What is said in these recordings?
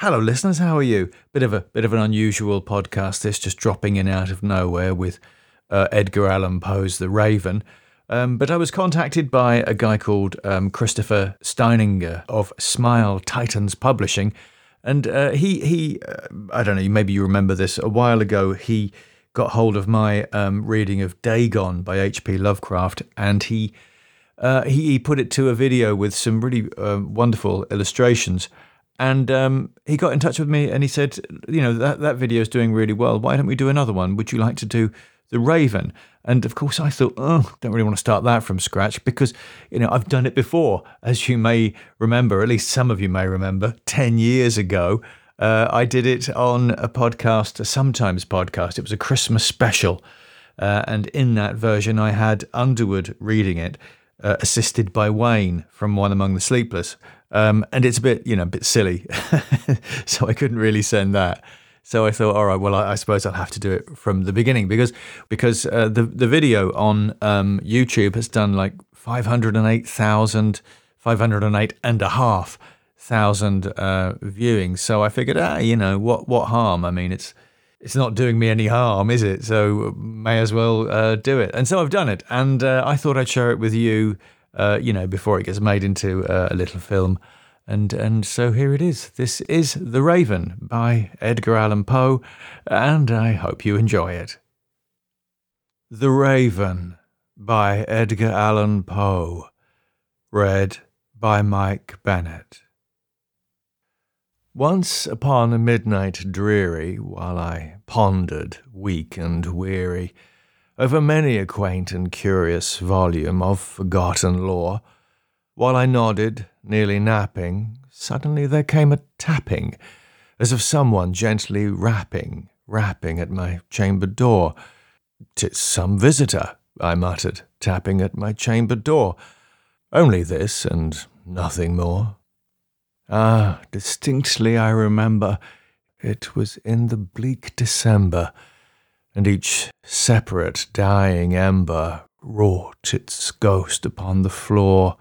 Hello, listeners. How are you? Bit of an unusual podcast. This just dropping in out of nowhere with Edgar Allan Poe's *The Raven*. But I was contacted by a guy called Christopher Steininger of Smile Titans Publishing, and he I don't know. Maybe you remember this. A while ago, he got hold of my reading of *Dagon* by H.P. Lovecraft, and he put it to a video with some really wonderful illustrations. And he got in touch with me and he said, that video is doing really well. Why don't we do another one? Would you like to do *The Raven*? And of course I thought, don't really want to start that from scratch because, I've done it before. As you may remember, at least some of you may remember, 10 years ago, I did it on a podcast, a Sometimes podcast. It was a Christmas special. And in that version, I had Underwood reading it, assisted by Wayne from One Among the Sleepless. And it's a bit silly, so I couldn't really send that. So I thought, all right, well, I suppose I'll have to do it from the beginning because the video on YouTube has done like 508,000 viewings. So I figured, what harm? I mean, it's not doing me any harm, is it? So may as well do it. And so I've done it, and I thought I'd share it with you. Before it gets made into a little film. And so here it is. This is *The Raven* by Edgar Allan Poe, and I hope you enjoy it. *The Raven* by Edgar Allan Poe, read by Mike Bennett. Once upon a midnight dreary, while I pondered, weak and weary, over many a quaint and curious volume of forgotten lore. While I nodded, nearly napping, suddenly there came a tapping, as of someone gently rapping at my chamber door. "'Tis some visitor," I muttered, tapping at my chamber door. "Only this, and nothing more." Ah, distinctly I remember, it was in the bleak December, and each separate dying ember wrought its ghost upon the floor.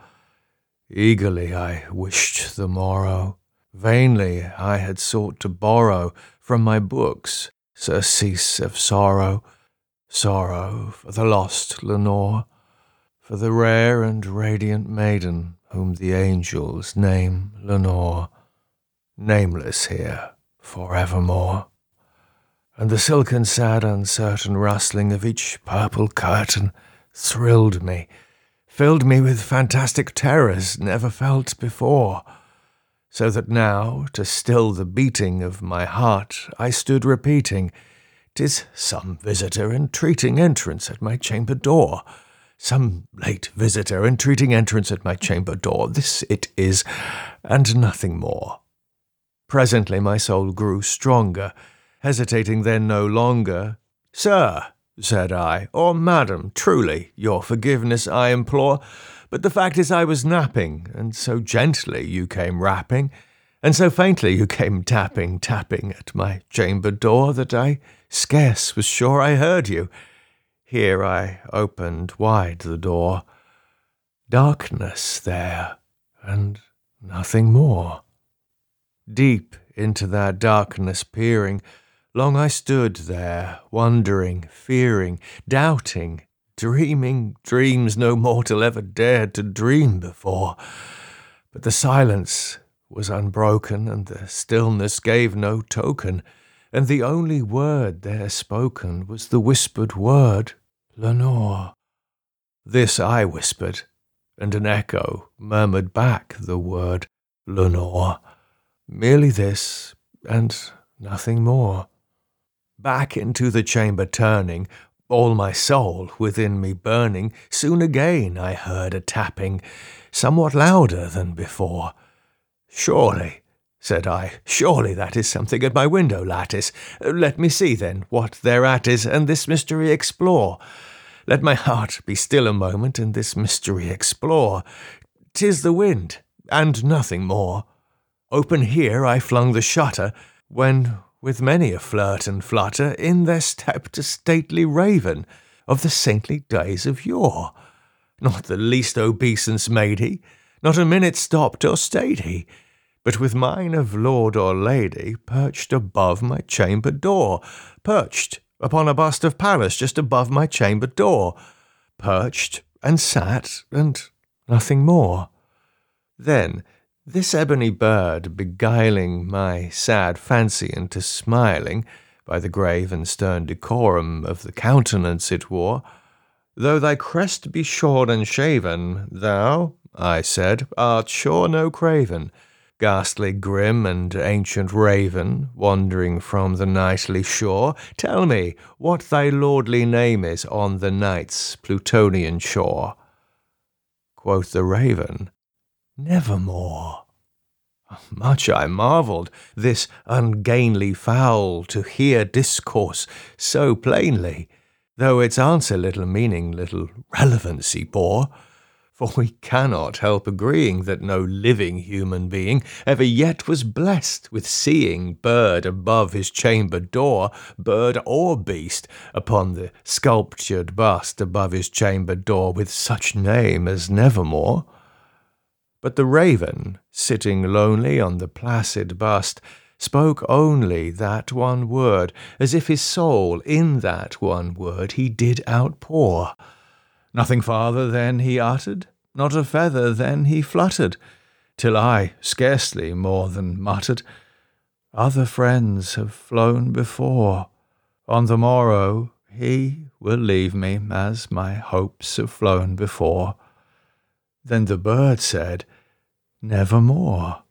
Eagerly I wished the morrow. Vainly I had sought to borrow from my books surcease of sorrow, sorrow for the lost Lenore, for the rare and radiant maiden whom the angels name Lenore, nameless here forevermore. And the silken, sad, uncertain rustling of each purple curtain thrilled me, filled me with fantastic terrors never felt before, so that now, to still the beating of my heart, I stood repeating, "'Tis some visitor entreating entrance at my chamber door. Some late visitor entreating entrance at my chamber door. This it is, and nothing more." Presently my soul grew stronger, hesitating then no longer. "Sir," said I, "or madam, truly, your forgiveness I implore, but the fact is I was napping, and so gently you came rapping, and so faintly you came tapping at my chamber door, that I scarce was sure I heard you." Here I opened wide the door. Darkness there, and nothing more. Deep into that darkness peering, long I stood there, wondering, fearing, doubting, dreaming dreams no mortal ever dared to dream before. But the silence was unbroken, and the stillness gave no token, and the only word there spoken was the whispered word, "Lenore." This I whispered, and an echo murmured back the word, "Lenore." Merely this, and nothing more. Back into the chamber turning, all my soul within me burning, soon again I heard a tapping, somewhat louder than before. "Surely," said I, "surely that is something at my window lattice. Let me see, then, what thereat is, and this mystery explore. Let my heart be still a moment, and this mystery explore. 'Tis the wind, and nothing more." Open here I flung the shutter, when, with many a flirt and flutter, in there stepped a stately raven of the saintly days of yore. Not the least obeisance made he, not a minute stopped or stayed he, but with mine of lord or lady perched above my chamber door, perched upon a bust of Pallas just above my chamber door, perched and sat, and nothing more. Then this ebony bird, beguiling my sad fancy into smiling, by the grave and stern decorum of the countenance it wore, "Though thy crest be shorn and shaven, thou," I said, "art sure no craven, ghastly grim and ancient raven, wandering from the nightly shore. Tell me what thy lordly name is on the night's Plutonian shore." Quoth the raven, "Nevermore." Much I marvelled this ungainly fowl to hear discourse so plainly, though its answer little meaning, little relevancy bore. For we cannot help agreeing that no living human being ever yet was blessed with seeing bird above his chamber door, bird or beast, upon the sculptured bust above his chamber door with such name as Nevermore. But the raven, sitting lonely on the placid bust, spoke only that one word, as if his soul in that one word he did outpour. Nothing farther then he uttered, not a feather then he fluttered, till I scarcely more than muttered, "Other friends have flown before. On the morrow he will leave me, as my hopes have flown before." Then the bird said, "Nevermore."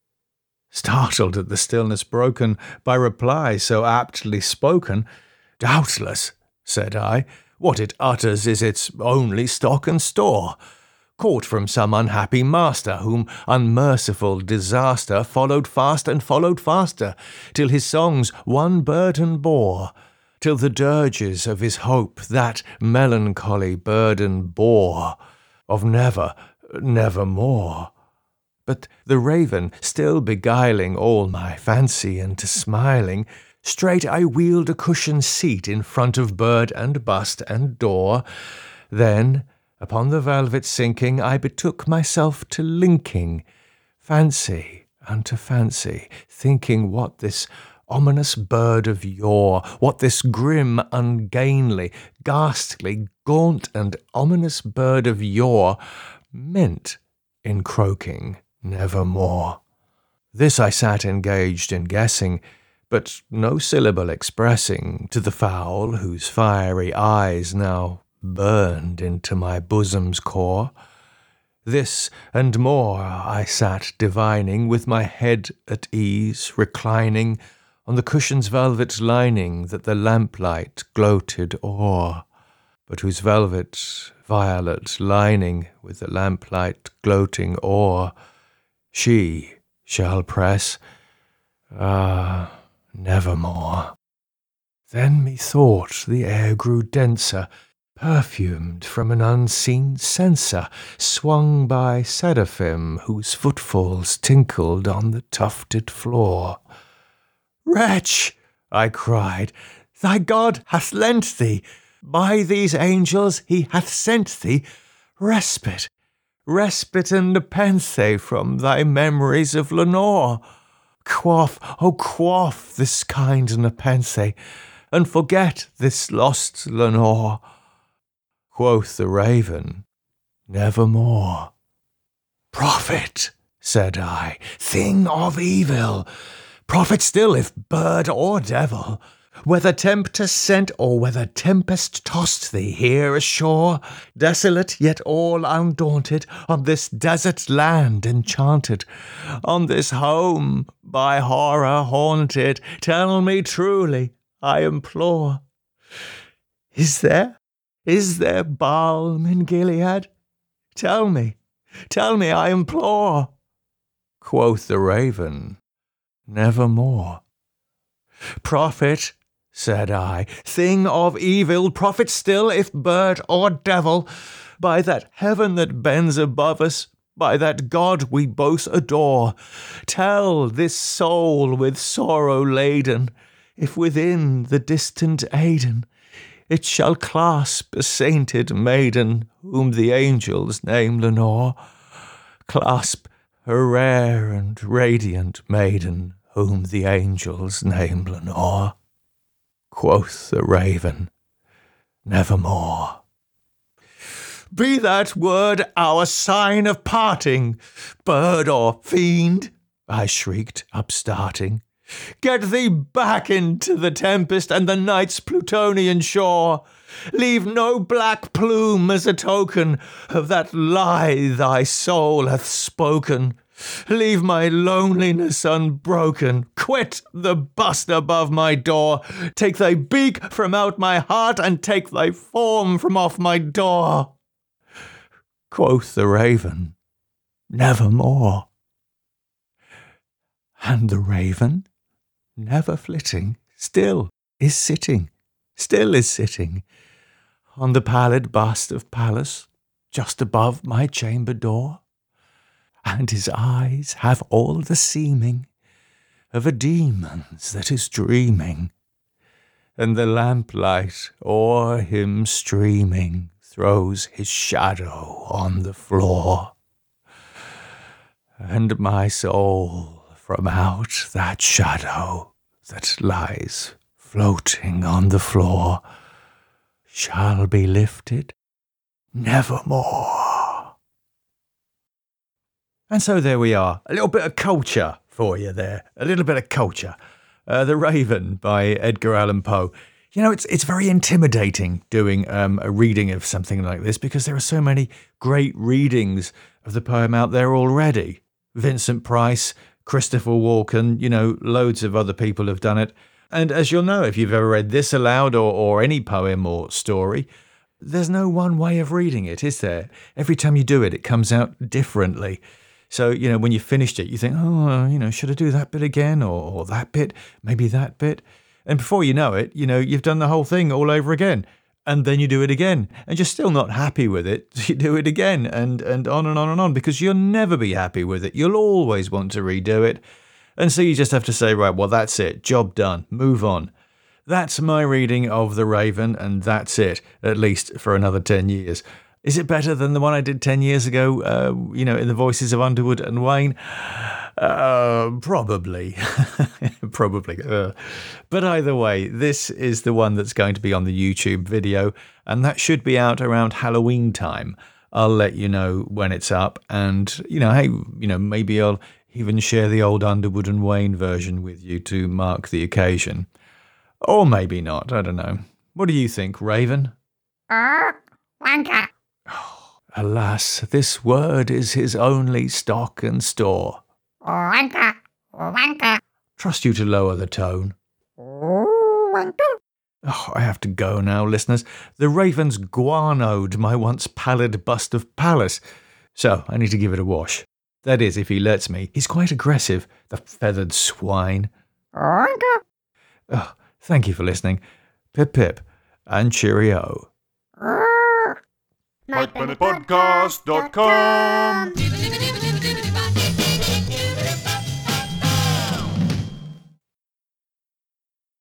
Startled at the stillness broken by reply so aptly spoken, "Doubtless," said I, "what it utters is its only stock and store, caught from some unhappy master, whom unmerciful disaster followed fast and followed faster, till his songs one burden bore, till the dirges of his hope that melancholy burden bore, of never, nevermore." But the raven, still beguiling all my fancy into smiling, straight I wheeled a cushioned seat in front of bird and bust and door. Then, upon the velvet sinking, I betook myself to linking fancy unto fancy, thinking what this ominous bird of yore, what this grim, ungainly, ghastly, gaunt, and ominous bird of yore meant in croaking Nevermore. This I sat engaged in guessing, but no syllable expressing to the fowl whose fiery eyes now burned into my bosom's core. This and more I sat divining, with my head at ease, reclining on the cushion's velvet lining that the lamplight gloated o'er, but whose velvet violet lining with the lamplight gloating o'er she shall press, nevermore. Then methought the air grew denser, perfumed from an unseen censer, swung by seraphim whose footfalls tinkled on the tufted floor. "Wretch," I cried, "thy God hath lent thee, by these angels he hath sent thee, respite, respite and nepenthe from thy memories of Lenore. Quaff, oh quaff this kind nepenthe, and forget this lost Lenore." Quoth the raven, "Nevermore." "Prophet," said I, "thing of evil, prophet still if bird or devil, whether tempter sent or whether tempest tossed thee here ashore, desolate yet all undaunted, on this desert land enchanted, on this home by horror haunted, tell me truly, I implore, is there balm in Gilead? Tell me, I implore." Quoth the raven, "Nevermore." "Prophet," said I, "thing of evil, prophet still, if bird or devil, by that heaven that bends above us, by that God we both adore, tell this soul with sorrow laden, if within the distant Aidenn it shall clasp a sainted maiden, whom the angels name Lenore, clasp a rare and radiant maiden whom the angels name Lenore. Quoth the raven, nevermore. Be that word our sign of parting, bird or fiend, I shrieked, upstarting. Get thee back into the tempest and the night's Plutonian shore. Leave no black plume as a token of that lie thy soul hath spoken. Leave my loneliness unbroken. Quit the bust above my door. Take thy beak from out my heart and take thy form from off my door. Quoth the raven, nevermore. And the raven, never flitting, still is sitting on the pallid bust of Pallas, just above my chamber door, and his eyes have all the seeming of a demon's that is dreaming, and the lamplight o'er him streaming throws his shadow on the floor, and my soul from out that shadow that lies floating on the floor shall be lifted nevermore. And so there we are, a little bit of culture for you there, a little bit of culture. The Raven by Edgar Allan Poe. You know, it's very intimidating doing a reading of something like this because there are so many great readings of the poem out there already. Vincent Price, Christopher Walken, you know, loads of other people have done it. And as you'll know, if you've ever read this aloud or any poem or story, there's no one way of reading it, is there? Every time you do it, it comes out differently. So, you know, when you finished it, you think, oh, you know, should I do that bit again or that bit, maybe that bit? And before you know it, you know, you've done the whole thing all over again. And then you do it again. And you're still not happy with it. So you do it again and on and on and on because you'll never be happy with it. You'll always want to redo it. And so you just have to say, right, well, that's it. Job done. Move on. That's my reading of The Raven, and that's it, at least for another 10 years. Is it better than the one I did 10 years ago, you know, in the voices of Underwood and Wayne? Probably. Probably. But either way, this is the one that's going to be on the YouTube video, and that should be out around Halloween time. I'll let you know when it's up, and, you know, hey, you know, maybe I'll even share the old Underwood and Wayne version with you to mark the occasion. Or maybe not, I don't know. What do you think, Raven? Wanker. Oh, alas, this word is his only stock and store. Wanker. Wanker. Trust you to lower the tone. Wanker. Oh, I have to go now, listeners. The Raven's guanoed my once pallid bust of Pallas, so I need to give it a wash. That is, if he lets me. He's quite aggressive, the feathered swine. Wanker. Oh, thank you for listening. Pip pip and cheerio. MikeBennettPodcast.com